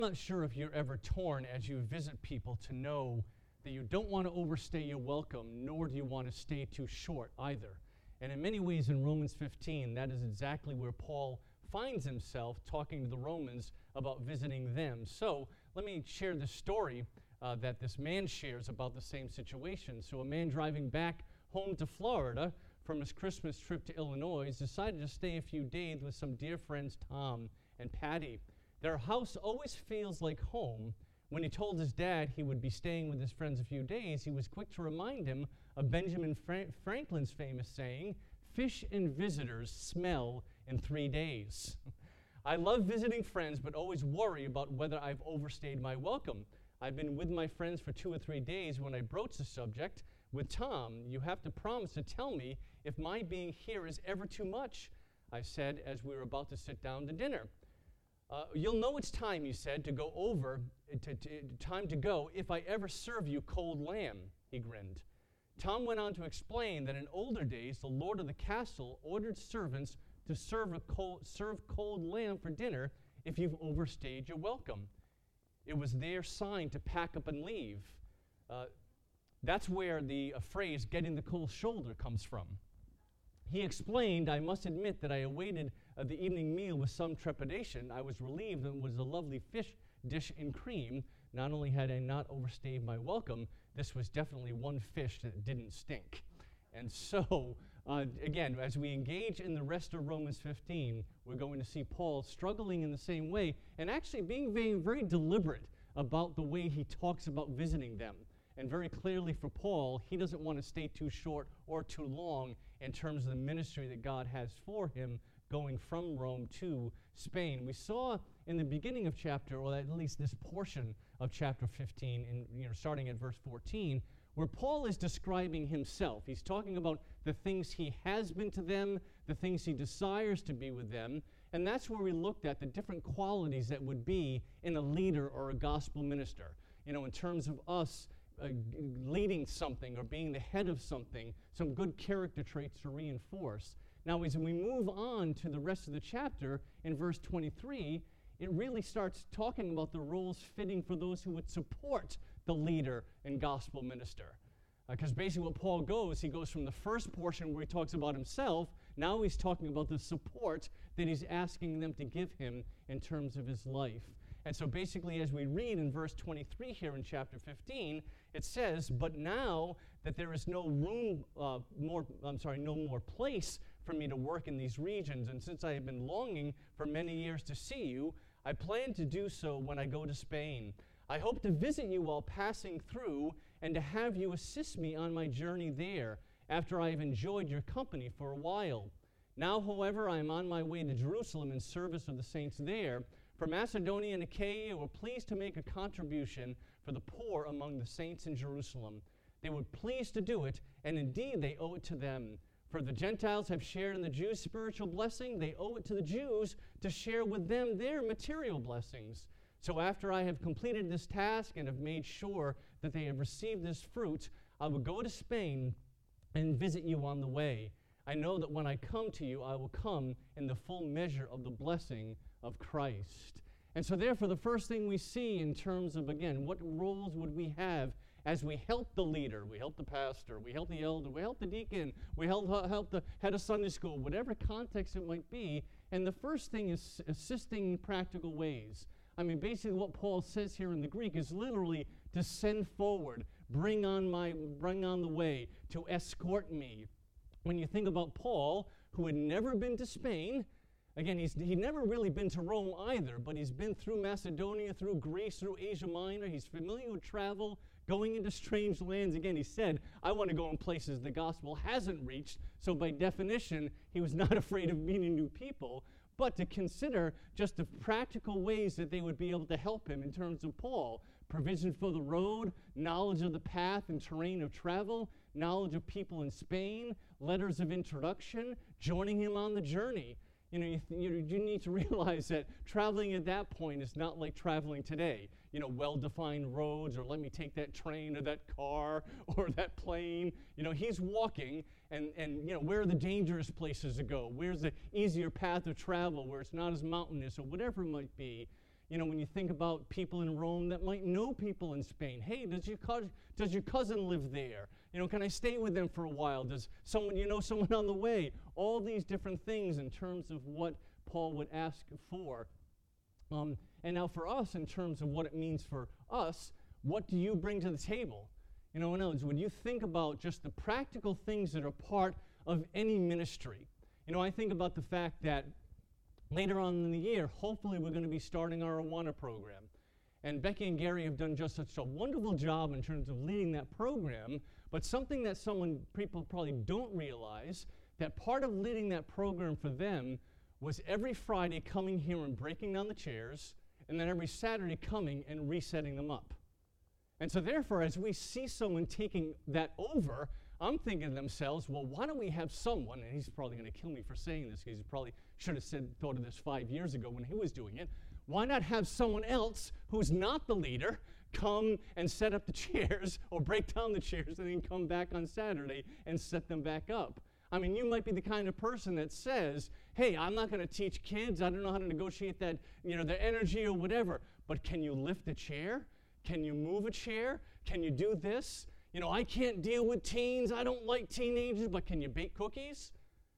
I'm not sure if you're ever torn as you visit people to know that you don't want to overstay your welcome, nor do you want to stay too short either. And in many ways in Romans 15, that is exactly where Paul finds himself talking to the Romans about visiting them. So let me share the story that this man shares about the same situation. So a man driving back home to Florida from his Christmas trip to Illinois decided to stay a few days with some dear friends Tom and Patty. Their house always feels like home. When he told his dad he would be staying with his friends a few days, he was quick to remind him of Benjamin Franklin's famous saying, "Fish and visitors smell in 3 days." I love visiting friends, but always worry about whether I've overstayed my welcome. I've been with my friends for 2 or 3 days when I broach the subject with Tom. "You have to promise to tell me if my being here is ever too much," I said as we were about to sit down to dinner. "You'll know it's time," he said, "to go over, time to go if I ever serve you cold lamb," he grinned. Tom went on to explain that in older days, the lord of the castle ordered servants to serve cold lamb for dinner if you've overstayed your welcome. It was their sign to pack up and leave. That's where the phrase "getting the cold shoulder" comes from. He explained, "I must admit that I awaited the evening meal with some trepidation. I was relieved that it was a lovely fish dish in cream. Not only had I not overstayed my welcome, this was definitely one fish that didn't stink." And so, again, as we engage in the rest of Romans 15, we're going to see Paul struggling in the same way and actually being very, very deliberate about the way he talks about visiting them. And very clearly for Paul, he doesn't want to stay too short or too long in terms of the ministry that God has for him going from Rome to Spain. We saw in the beginning of chapter, or at least this portion of chapter 15, starting at verse 14, where Paul is describing himself. He's talking about the things he has been to them, the things he desires to be with them, and that's where we looked at the different qualities that would be in a leader or a gospel minister. In terms of us leading something or being the head of something, some good character traits to reinforce. Now, as we move on to the rest of the chapter, in verse 23, it really starts talking about the roles fitting for those who would support the leader and gospel minister. Because basically what Paul he goes from the first portion where he talks about himself, now he's talking about the support that he's asking them to give him in terms of his life. And so basically as we read in verse 23 here in chapter 15, it says, "But now that there is no more place for me to work in these regions, and since I have been longing for many years to see you, I plan to do so when I go to Spain. I hope to visit you while passing through and to have you assist me on my journey there after I have enjoyed your company for a while. Now, however, I am on my way to Jerusalem in service of the saints there. For Macedonia and Achaia were pleased to make a contribution for the poor among the saints in Jerusalem. They were pleased to do it, and indeed they owe it to them. For the Gentiles have shared in the Jews' spiritual blessing, they owe it to the Jews to share with them their material blessings. So after I have completed this task and have made sure that they have received this fruit, I will go to Spain and visit you on the way. I know that when I come to you, I will come in the full measure of the blessing of Christ." And so therefore, the first thing we see in terms of, again, what roles would we have as we help the leader, we help the pastor, we help the elder, we help the deacon, we help the head of Sunday school, whatever context it might be. And the first thing is assisting in practical ways. I mean, basically what Paul says here in the Greek is literally to send forward, bring on the way, to escort me. When you think about Paul, who had never been to Spain, again, he'd never really been to Rome either, but he's been through Macedonia, through Greece, through Asia Minor. He's familiar with travel, going into strange lands. Again, he said, I want to go in places the gospel hasn't reached. So by definition, he was not afraid of meeting new people, but to consider just the practical ways that they would be able to help him in terms of Paul. Provision for the road, knowledge of the path and terrain of travel, knowledge of people in Spain, letters of introduction, joining him on the journey. You need to realize that traveling at that point is not like traveling today. Well-defined roads, or let me take that train or that car or that plane. He's walking, and where are the dangerous places to go? Where's the easier path of travel where it's not as mountainous or whatever it might be? You know, when you think about people in Rome that might know people in Spain. Hey, does your cousin live there? You know, can I stay with them for a while? Does someone, you know, someone on the way? All these different things in terms of what Paul would ask for. And now for us, in terms of what it means for us, what do you bring to the table? You know, in other words, when you think about just the practical things that are part of any ministry, you know, I think about the fact that later on in the year, hopefully we're going to be starting our Awana program. And Becky and Gary have done just such a wonderful job in terms of leading that program, but something that people probably don't realize, that part of leading that program for them was every Friday coming here and breaking down the chairs, and then every Saturday coming and resetting them up. And so therefore, as we see someone taking that over, I'm thinking to themselves, well, why don't we have someone, and he's probably going to kill me for saying this, because he probably should have thought of this 5 years ago when he was doing it. Why not have someone else who's not the leader come and set up the chairs or break down the chairs and then come back on Saturday and set them back up? I mean, you might be the kind of person that says, hey, I'm not going to teach kids. I don't know how to negotiate that, you know, their energy or whatever. But can you lift a chair? Can you move a chair? Can you do this? You know, I can't deal with teens. I don't like teenagers, but can you bake cookies?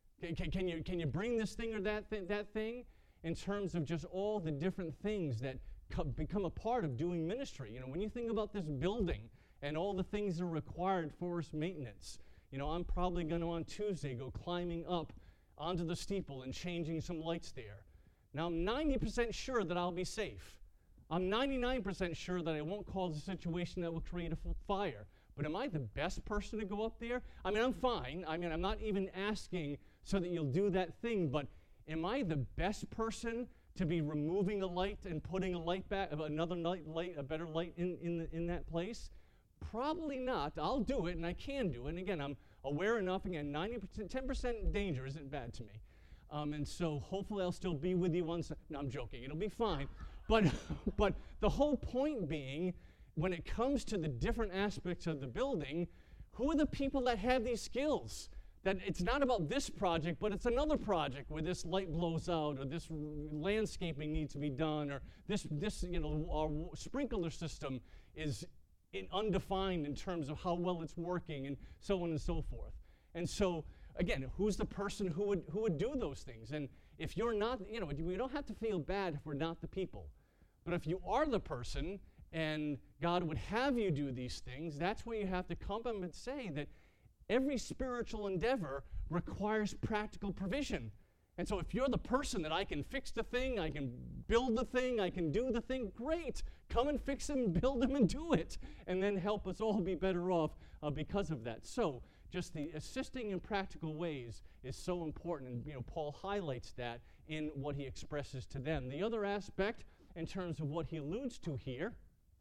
Can you bring this thing or that thing? In terms of just all the different things that become a part of doing ministry. You know, when you think about this building and all the things that are required for its maintenance, you know, I'm probably going to on Tuesday go climbing up onto the steeple and changing some lights there. Now, I'm 90% sure that I'll be safe. I'm 99% sure that I won't cause a situation that will create a fire. But am I the best person to go up there? I mean, I'm fine. I mean, I'm not even asking so that you'll do that thing, but am I the best person to be removing a light and putting a light back, another light, a better light in that place? Probably not. I'll do it, and I can do it. And again, I'm aware enough. Again, 90%, 10% danger isn't bad to me. And so hopefully I'll still be with you once. No, I'm joking. It'll be fine. But the whole point being, when it comes to the different aspects of the building, who are the people that have these skills? That it's not about this project, but it's another project where this light blows out, or this landscaping needs to be done, or this you know, our sprinkler system is undefined in terms of how well it's working, and so on and so forth. And so, again, who's the person who would do those things? And if you're not, you know, we don't have to feel bad if we're not the people. But if you are the person, and God would have you do these things, that's where you have to come up and say that every spiritual endeavor requires practical provision. And so if you're the person that I can fix the thing, I can build the thing, I can do the thing, great. Come and fix them, build them, and do it. And then help us all be better off because of that. So just the assisting in practical ways is so important. And you know, Paul highlights that in what he expresses to them. The other aspect, in terms of what he alludes to here,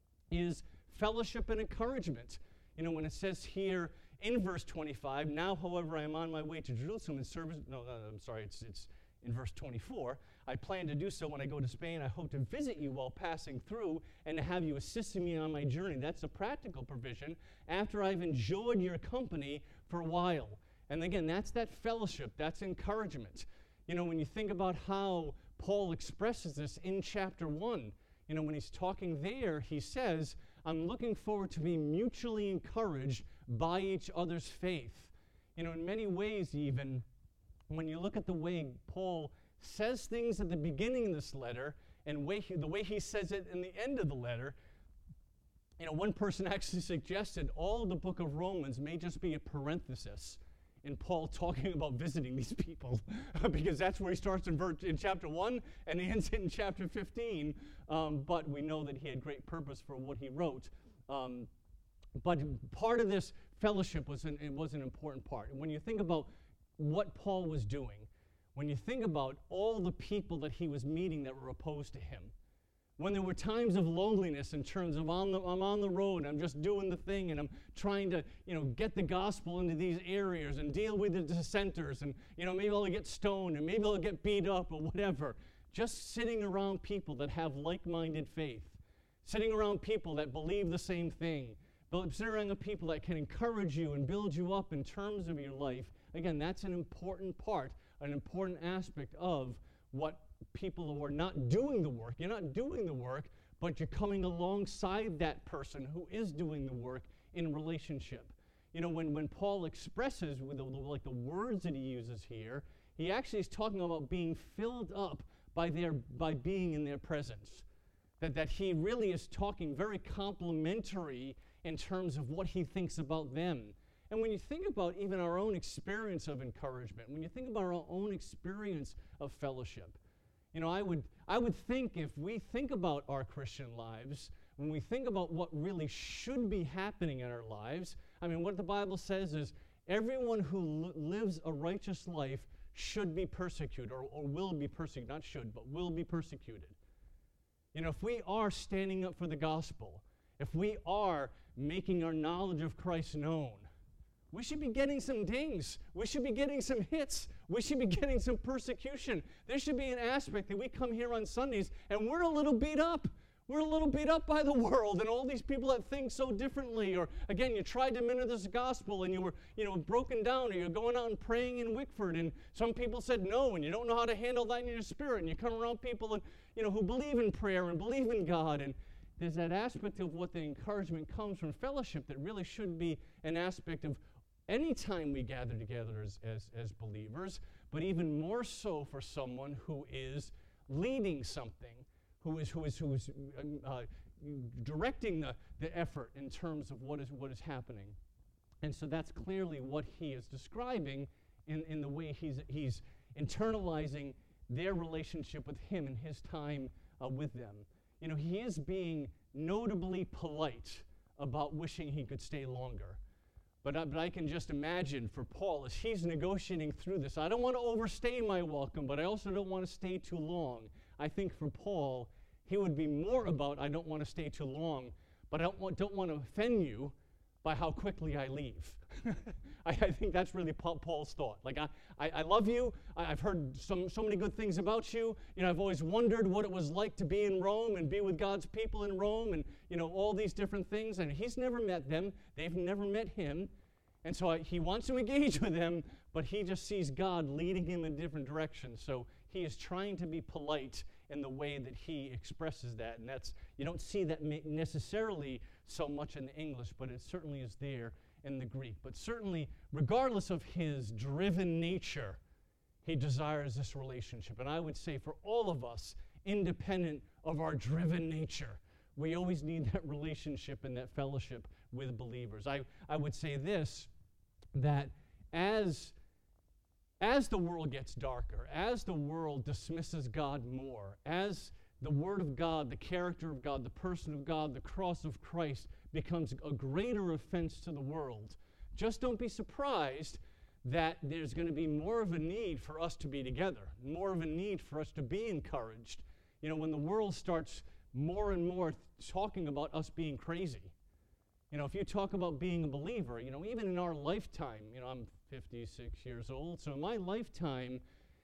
is fellowship and encouragement. You know, when it says here in verse 25, now, however, I am on my way to Jerusalem in service, I'm sorry, it's in verse 24, I plan to do so when I go to Spain. I hope to visit you while passing through and to have you assisting me on my journey. That's a practical provision after I've enjoyed your company for a while. And again, that's that fellowship, that's encouragement. You know, when you think about how Paul expresses this in chapter 1, you know, when he's talking there, he says, I'm looking forward to being mutually encouraged by each other's faith. You know, in many ways even, when you look at the way Paul says things at the beginning of this letter and the way he says it in the end of the letter, you know, one person actually suggested all the book of Romans may just be a parenthesis in Paul talking about visiting these people, because that's where he starts in chapter 1 and he ends it in chapter 15. But we know that he had great purpose for what he wrote. But part of this fellowship was an important part. And when you think about what Paul was doing, when you think about all the people that he was meeting that were opposed to him, when there were times of loneliness in terms of I'm on the road, I'm just doing the thing, and I'm trying to, you know, get the gospel into these areas and deal with the dissenters, and, you know, maybe I'll get stoned, and maybe I'll get beat up, or whatever. Just sitting around people that have like-minded faith, sitting around people that believe the same thing, sitting around people that can encourage you and build you up in terms of your life. Again, that's an important part, an important aspect of what people who are not doing the work. You're not doing the work, but you're coming alongside that person who is doing the work in relationship. You know, when Paul expresses with the words that he uses here, he actually is talking about being filled up by being in their presence. That he really is talking very complimentary in terms of what he thinks about them. And when you think about even our own experience of encouragement, when you think about our own experience of fellowship, you know, I would think if we think about our Christian lives, when we think about what really should be happening in our lives, I mean, what the Bible says is everyone who lives a righteous life should be persecuted, or will be persecuted, not should, but will be persecuted. You know, if we are standing up for the gospel, if we are making our knowledge of Christ known, we should be getting some dings. We should be getting some hits. We should be getting some persecution. There should be an aspect that we come here on Sundays and we're a little beat up. We're a little beat up by the world and all these people that think so differently. Or again, you tried to minister this gospel and you were, broken down, or you're going out and praying in Wickford and some people said no and you don't know how to handle that in your spirit, and you come around people and, who believe in prayer and believe in God, and there's that aspect of what the encouragement comes from fellowship that really should be an aspect of any time we gather together as believers, but even more so for someone who is leading something, who is directing the effort in terms of what is happening. And so that's clearly what he is describing in the way he's internalizing their relationship with him and his time with them. You know, he is being notably polite about wishing he could stay longer. But I can just imagine for Paul, as he's negotiating through this, I don't want to overstay my welcome, but I also don't want to stay too long. I think for Paul, he would be more about, I don't want to stay too long, but I don't want to offend you by how quickly I leave. I think that's really Paul's thought. Like, I love you. I've heard so many good things about you. I've always wondered what it was like to be in Rome and be with God's people in Rome and, all these different things. And he's never met them. They've never met him. And so he wants to engage with them, but he just sees God leading him in different directions. So he is trying to be polite in the way that he expresses that. And you don't see that necessarily so much in the English, but it certainly is there in the Greek. But certainly, regardless of his driven nature, he desires this relationship. And I would say for all of us, independent of our driven nature, we always need that relationship and that fellowship with believers. I would say this, that as the world gets darker, as the world dismisses God more, as the Word of God, the character of God, the person of God, the cross of Christ becomes a greater offense to the world, just don't be surprised that there's going to be more of a need for us to be together, more of a need for us to be encouraged. When the world starts more and more talking about us being crazy. If you talk about being a believer, even in our lifetime, I'm 56 years old, so in my lifetime,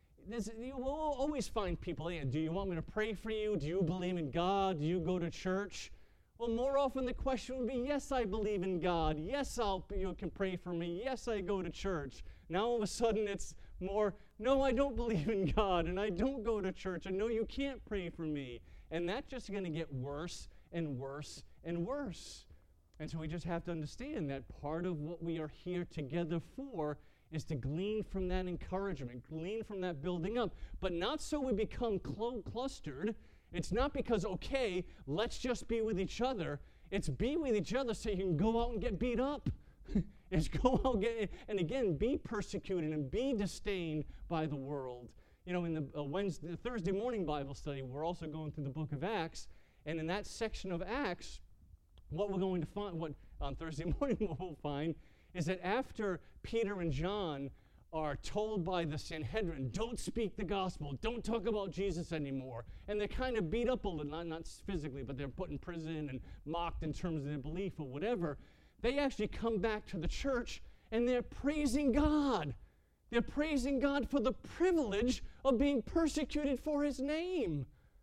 you will always find people, hey, do you want me to pray for you? Do you believe in God? Do you go to church? Well, more often the question would be, yes, I believe in God. Yes, you can pray for me. Yes, I go to church. Now all of a sudden it's more, no, I don't believe in God, and I don't go to church, and no, you can't pray for me. And that's just going to get worse and worse and worse. And so we just have to understand that part of what we are here together for is to glean from that encouragement, glean from that building up, but not so we become clustered. It's not because, okay, let's just be with each other. It's be with each other so you can go out and get beat up. It's go out and again, be persecuted and be disdained by the world. In the Thursday morning Bible study, we're also going through the book of Acts, and in that section of Acts, what we're going to find, what on Thursday morning we'll find, is that after Peter and John are told by the Sanhedrin, don't speak the gospel, don't talk about Jesus anymore, and they're kind of beat up a little, not physically, but they're put in prison and mocked in terms of their belief or whatever, they actually come back to the church and they're praising God. They're praising God for the privilege of being persecuted for his name.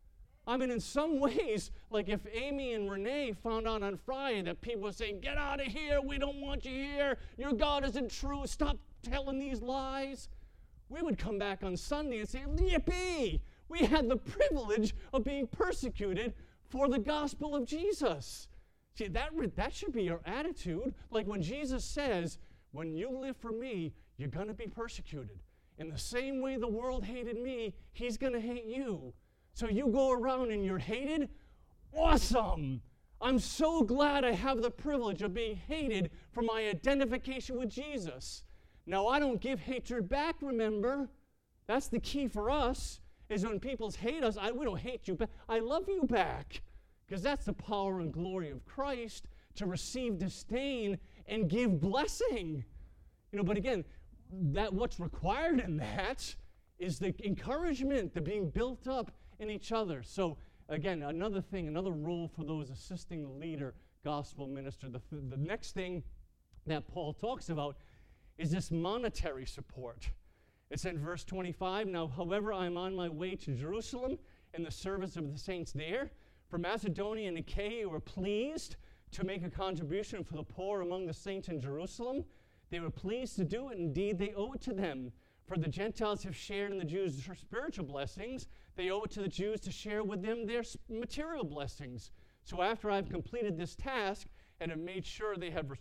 I mean, in some ways, like if Amy and Renee found out on Friday that people were saying, get out of here, we don't want you here, your God isn't true, stop telling these lies, we would come back on Sunday and say, yippee, We had the privilege of being persecuted for the gospel of Jesus. See, that should be our attitude. Like when Jesus says, when you live for me, you're going to be persecuted. In the same way the world hated me, he's going to hate you. So you go around and you're hated? Awesome! I'm so glad I have the privilege of being hated for my identification with Jesus. Now, I don't give hatred back, remember? That's the key for us, is when people hate us, we don't hate you back. I love you back. Because that's the power and glory of Christ, to receive disdain and give blessing. But again, what's required in that is the encouragement, the being built up in each other. So again, another role for those assisting the leader, gospel minister. The next thing that Paul talks about is this monetary support. It's in verse 25. Now, however, I am on my way to Jerusalem in the service of the saints there. For Macedonia and Achaia were pleased to make a contribution for the poor among the saints in Jerusalem. They were pleased to do it. Indeed, they owe it to them. For the Gentiles have shared in the Jews' spiritual blessings. They owe it to the Jews to share with them their material blessings. So after I've completed this task and have made sure they have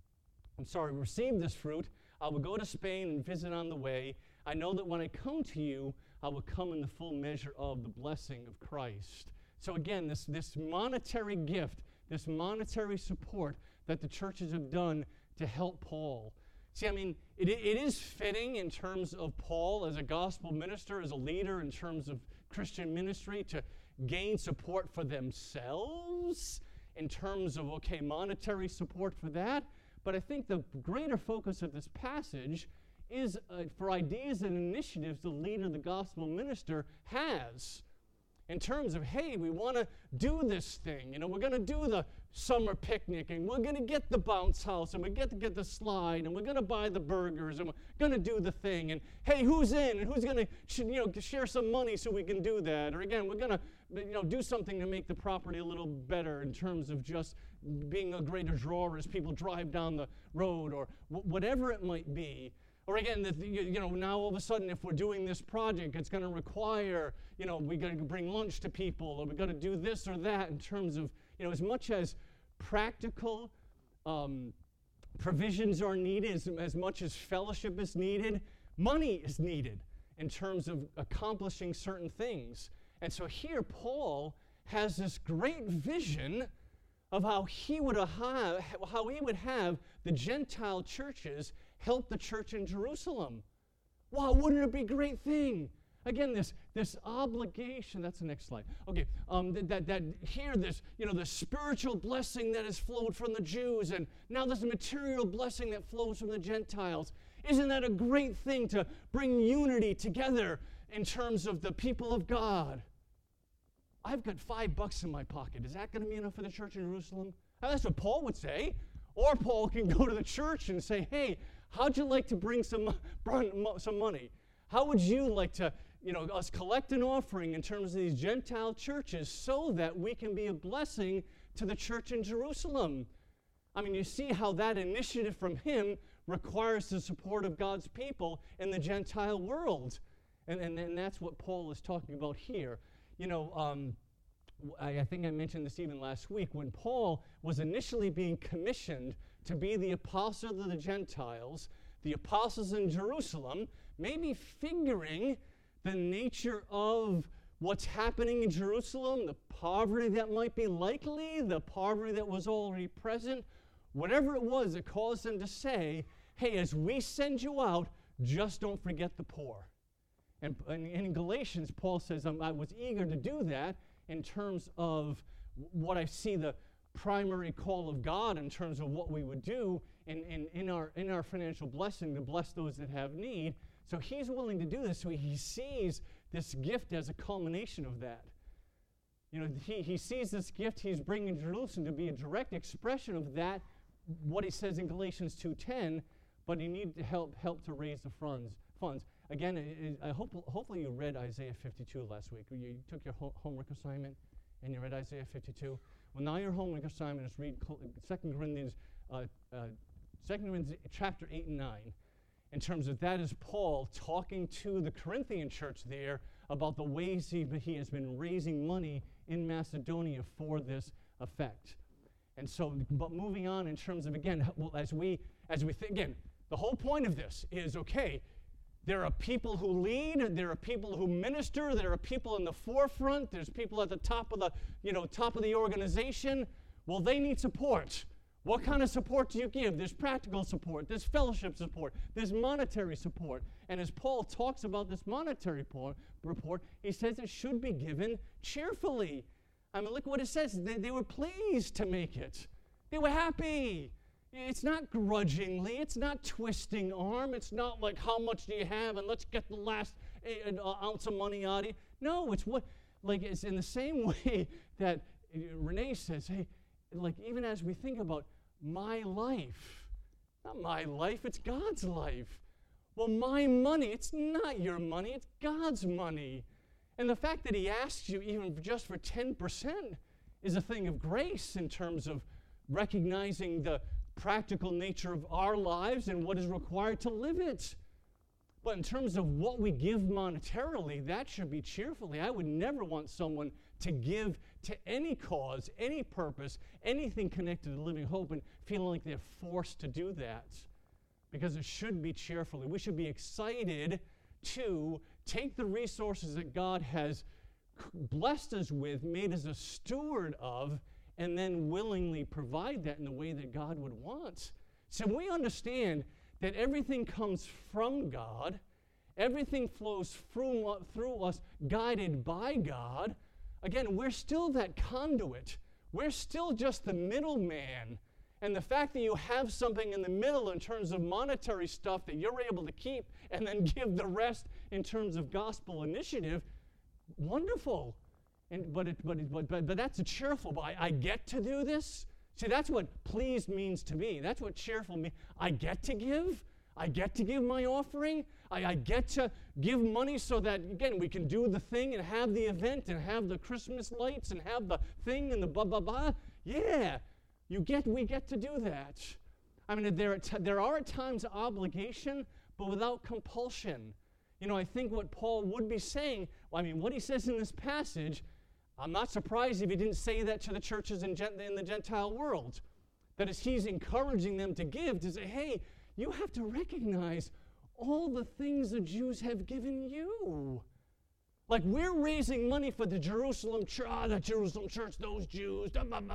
received this fruit, I will go to Spain and visit on the way. I know that when I come to you, I will come in the full measure of the blessing of Christ. So again, this monetary gift, this monetary support that the churches have done to help Paul. See, it is fitting in terms of Paul as a gospel minister, as a leader in terms of Christian ministry, to gain support for themselves in terms of, monetary support for that. But I think the greater focus of this passage is for ideas and initiatives the leader, the gospel minister, has. In terms of, hey, we want to do this thing. We're going to do the summer picnic, and we're going to get the bounce house, and we get to get the slide, and we're going to buy the burgers, and we're going to do the thing. And hey, who's in, and who's going to share some money so we can do that? Or again, we're going to do something to make the property a little better in terms of just being a greater draw as people drive down the road, or whatever it might be. Or again, now all of a sudden, if we're doing this project, it's going to require, we got to bring lunch to people, or we got to do this or that in terms of, as much as practical provisions are needed, as much as fellowship is needed, money is needed in terms of accomplishing certain things. And so here, Paul has this great vision of how he would have the Gentile churches help the church in Jerusalem. Wow, wouldn't it be a great thing? Again, this obligation. That's the next slide. Okay, the spiritual blessing that has flowed from the Jews, and now there's a material blessing that flows from the Gentiles. Isn't that a great thing to bring unity together in terms of the people of God? I've got $5 in my pocket. Is that going to be enough for the church in Jerusalem? That's what Paul would say. Or Paul can go to the church and say, hey, how'd you like to bring some money? How would you like to, us collect an offering in terms of these Gentile churches so that we can be a blessing to the church in Jerusalem? You see how that initiative from him requires the support of God's people in the Gentile world. And that's what Paul is talking about here. I think I mentioned this even last week, when Paul was initially being commissioned to be the apostle of the Gentiles, the apostles in Jerusalem, maybe figuring the nature of what's happening in Jerusalem, the poverty that might be likely, the poverty that was already present, whatever it was that caused them to say, hey, as we send you out, just don't forget the poor. And in Galatians, Paul says, I was eager to do that in terms of what I see the primary call of God in terms of what we would do in our financial blessing to bless those that have need. So he's willing to do this. So he sees this gift as a culmination of that. He sees this gift he's bringing to Jerusalem to be a direct expression of that, what he says in Galatians 2:10, but he needed help to raise the funds. Again, hopefully you read Isaiah 52 last week. You took your homework assignment and you read Isaiah 52. Well, now your homework assignment is read 2 Corinthians chapter 8 and 9. In terms of that is Paul talking to the Corinthian church there about the ways he has been raising money in Macedonia for this effect. And so, but moving on in terms of, again, well, as we think, again, the whole point of this is, okay, there are people who lead, there are people who minister, there are people in the forefront, there's people at the top of the organization. Well, they need support. What kind of support do you give? There's practical support, there's fellowship support, there's monetary support. And as Paul talks about this monetary report, he says it should be given cheerfully. I mean, look what it says. They were pleased to make it. They were happy. It's not grudgingly. It's not twisting arm. It's not like, how much do you have, and let's get the last ounce of money out of you. No, it's in the same way that Renee says, hey, like even as we think about my life, not my life, it's God's life. Well, my money, it's not your money, it's God's money. And the fact that he asks you even just for 10% is a thing of grace in terms of recognizing the practical nature of our lives and what is required to live it. But in terms of what we give monetarily, that should be cheerfully. I would never want someone to give to any cause, any purpose, anything connected to Living Hope and feeling like they're forced to do that. Because it should be cheerfully. We should be excited to take the resources that God has blessed us with, made us a steward of, and then willingly provide that in the way that God would want. So we understand that everything comes from God, everything flows through us, guided by God. Again, we're still that conduit. We're still just the middleman. And the fact that you have something in the middle in terms of monetary stuff that you're able to keep and then give the rest in terms of gospel initiative, wonderful. But that's a cheerful. I get to do this. See, that's what pleased means to me. That's what cheerful means. I get to give. I get to give my offering. I get to give money so that, again, we can do the thing and have the event and have the Christmas lights and have the thing and the blah, blah, blah. Yeah, we get to do that. I mean, there are at times obligation, but without compulsion. You know, I think what Paul would be saying, what he says in this passage, I'm not surprised if he didn't say that to the churches in the Gentile world. That is, he's encouraging them to give, to say, hey, you have to recognize all the things the Jews have given you. Like, we're raising money for the Jerusalem church, those Jews,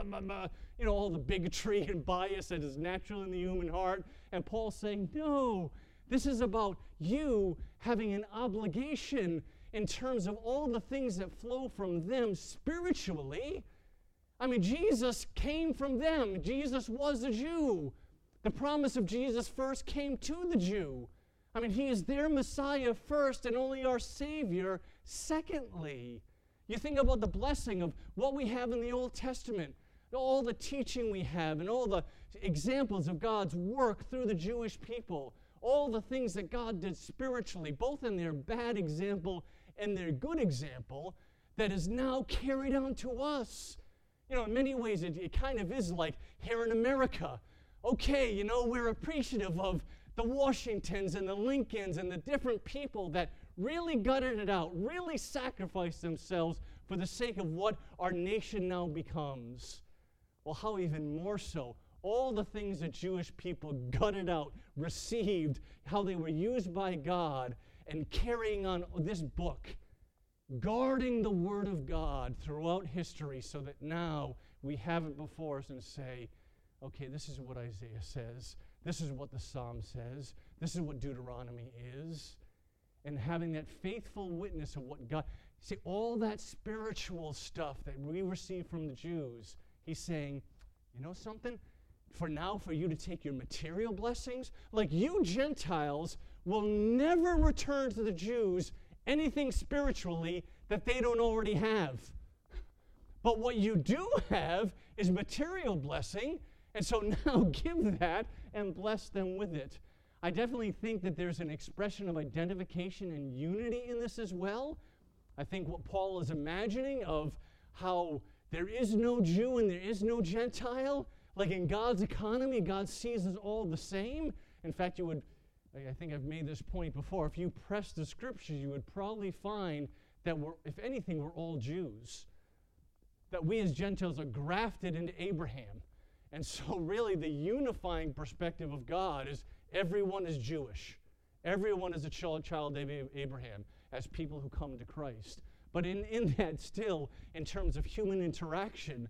all the bigotry and bias that is natural in the human heart. And Paul's saying, no, this is about you having an obligation in terms of all the things that flow from them spiritually. I mean, Jesus came from them. Jesus was a Jew. The promise of Jesus first came to the Jew. I mean, he is their Messiah first and only our Savior secondly. You think about the blessing of what we have in the Old Testament, all the teaching we have and all the examples of God's work through the Jewish people, all the things that God did spiritually, both in their bad example and their good example, that is now carried on to us. You know, in many ways, it kind of is like here in America. Okay, we're appreciative of the Washingtons and the Lincolns and the different people that really gutted it out, really sacrificed themselves for the sake of what our nation now becomes. Well, how even more so, all the things that Jewish people gutted out, received, how they were used by God, and carrying on this book, guarding the Word of God throughout history so that now we have it before us and say, okay, this is what Isaiah says. This is what the Psalm says. This is what Deuteronomy is. And having that faithful witness of what God... See, all that spiritual stuff that we receive from the Jews, he's saying, you know something? For now, for you to take your material blessings, like you Gentiles will never return to the Jews anything spiritually that they don't already have. But what you do have is material blessing, and so now give that and bless them with it. I definitely think that there's an expression of identification and unity in this as well. I think what Paul is imagining of how there is no Jew and there is no Gentile, like in God's economy, God sees us all the same. In fact, I think I've made this point before, if you press the scriptures, you would probably find that we're, if anything, we're all Jews. That we as Gentiles are grafted into Abraham. And so really the unifying perspective of God is everyone is Jewish. Everyone is a child of Abraham as people who come to Christ. But in that still, in terms of human interaction,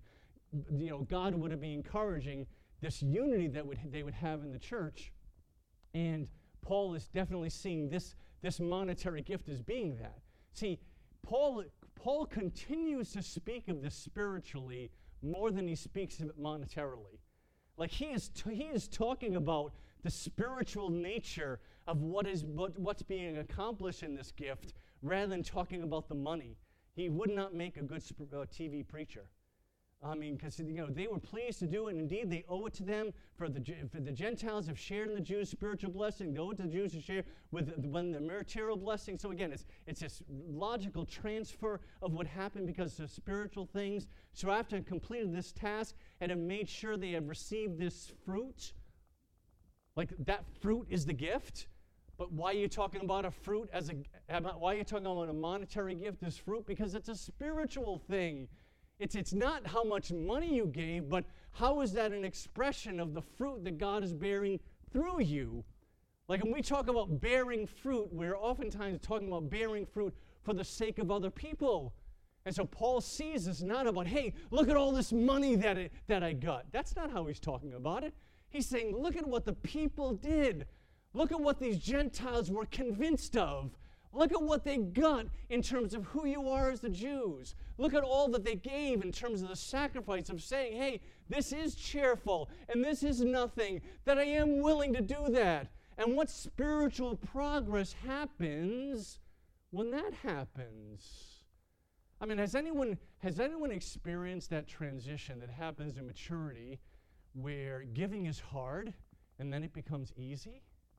God would be encouraging this unity that they would have in the church. And Paul is definitely seeing this monetary gift as being that. See, Paul continues to speak of this spiritually more than he speaks of it monetarily. Like he is talking about the spiritual nature of what's being accomplished in this gift rather than talking about the money. He would not make a good TV preacher. I mean, because they were pleased to do it, and indeed they owe it to them. For the Gentiles have shared in the Jews' spiritual blessing, they owe it to the Jews to share with the material blessing. So again, it's this logical transfer of what happened because of spiritual things. So after completed this task and have made sure they have received this fruit, like that fruit is the gift. But why are you talking about a fruit why are you talking about a monetary gift as fruit? Because it's a spiritual thing. It's not how much money you gave, but how is that an expression of the fruit that God is bearing through you? Like when we talk about bearing fruit, we're oftentimes talking about bearing fruit for the sake of other people. And so Paul sees this not about, hey, look at all this money that I got. That's not how he's talking about it. He's saying, look at what the people did. Look at what these Gentiles were convinced of. Look at what they got in terms of who you are as the Jews. Look at all that they gave in terms of the sacrifice of saying, hey, this is cheerful and this is nothing, that I am willing to do that. And what spiritual progress happens when that happens? I mean, has anyone experienced that transition that happens in maturity where giving is hard and then it becomes easy?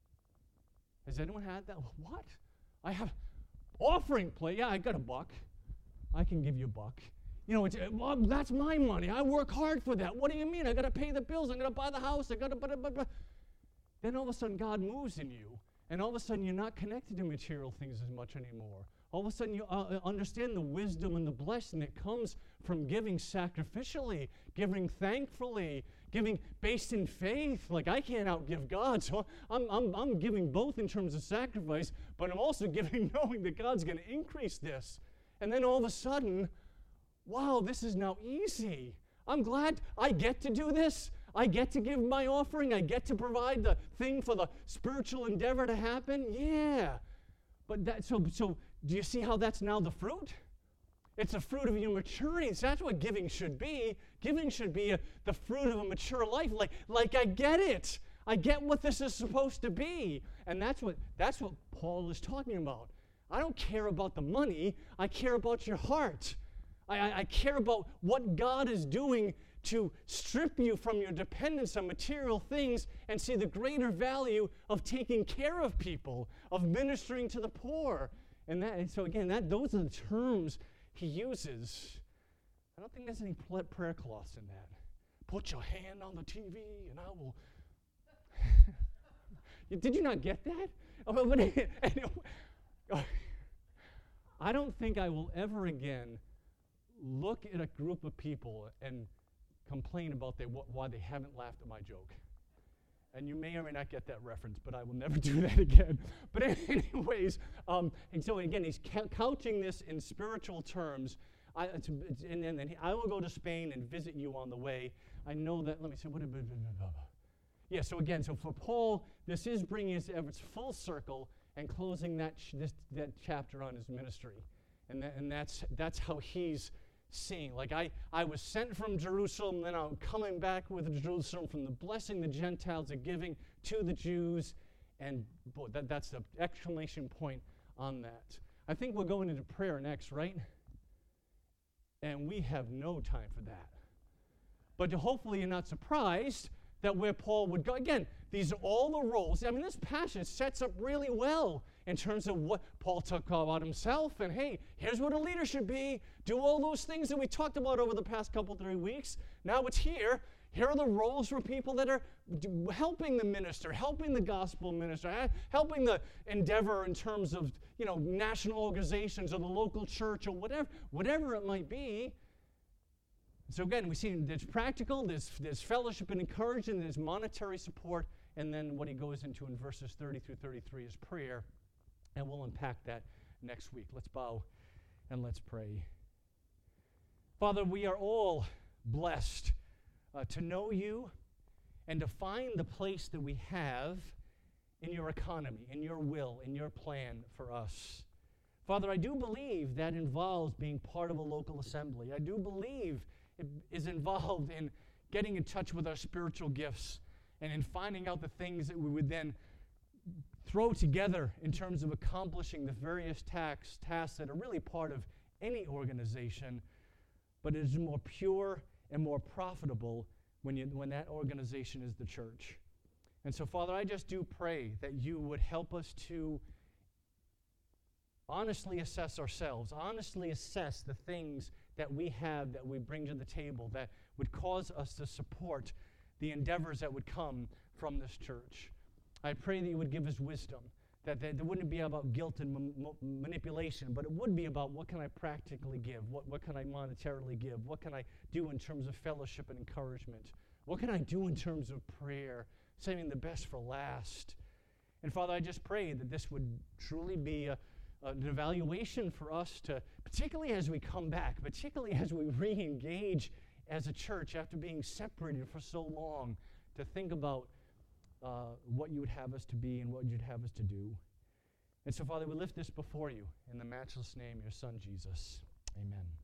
Has anyone had that? What? I have offering plate. Yeah, I got $1. I can give you $1. Well, that's my money. I work hard for that. What do you mean? I got to pay the bills. I'm going to buy the house. I got to. Then all of a sudden, God moves in you, and all of a sudden, you're not connected to material things as much anymore. All of a sudden, you understand the wisdom and the blessing that comes from giving sacrificially, giving thankfully, giving based in faith. Like I can't outgive God, so I'm giving both in terms of sacrifice, but I'm also giving knowing that God's going to increase this. And then all of a sudden, wow, this is now easy. I'm glad I get to do this. I get to give my offering. I get to provide the thing for the spiritual endeavor to happen. Yeah. But so do you see how that's now the fruit? It's the fruit of your maturity. So that's what giving should be. Giving should be the fruit of a mature life. Like I get it. I get what this is supposed to be. And that's what Paul is talking about. I don't care about the money. I care about your heart. I care about what God is doing to strip you from your dependence on material things and see the greater value of taking care of people, of ministering to the poor. And so again, those are the terms he uses. I don't think there's any prayer cloths in that. Put your hand on the TV and I will. Did you not get that? I don't think I will ever again look at a group of people and complain about why they haven't laughed at my joke. And you may or may not get that reference, but I will never do that again. But anyways, and so again, he's couching this in spiritual terms. And then I will go to Spain and visit you on the way. I know that, let me see, yeah, so again, so for Paul, this is bringing his efforts full circle and closing that chapter on his ministry. And that's how he's seeing. Like I was sent from Jerusalem, then I'm coming back with Jerusalem from the blessing the Gentiles are giving to the Jews. And boy, that's the exclamation point on that. I think we're going into prayer next, right? And we have no time for that. But hopefully you're not surprised that where Paul would go. Again, these are all the roles. I mean, this passage sets up really well in terms of what Paul talked about himself. And hey, here's what a leader should be. Do all those things that we talked about over the past 3 weeks. Now it's here. Here are the roles for people that are helping the minister, helping the gospel minister, helping the endeavor in terms of, national organizations or the local church or whatever it might be. So again, we see there's practical, there's fellowship and encouragement, there's monetary support, and then what he goes into in verses 30 through 33 is prayer, and we'll unpack that next week. Let's bow and let's pray. Father, we are all blessed to know you and to find the place that we have in your economy, in your will, in your plan for us. Father, I do believe that involves being part of a local assembly. I do believe it is involved in getting in touch with our spiritual gifts and in finding out the things that we would then throw together in terms of accomplishing the various tasks that are really part of any organization, but it is more pure and more profitable when that organization is the church. And so, Father, I just do pray that you would help us to honestly assess ourselves, honestly assess the things that we have that we bring to the table that would cause us to support the endeavors that would come from this church. I pray that you would give us wisdom, that there wouldn't be about guilt and manipulation, but it would be about what can I practically give, what can I monetarily give, what can I do in terms of fellowship and encouragement, what can I do in terms of prayer, saving the best for last. And Father, I just pray that this would truly be an evaluation for us to, particularly as we come back, particularly as we re-engage as a church after being separated for so long, to think about what you would have us to be and what you'd have us to do. And so, Father, we lift this before you in the matchless name of your Son, Jesus. Amen.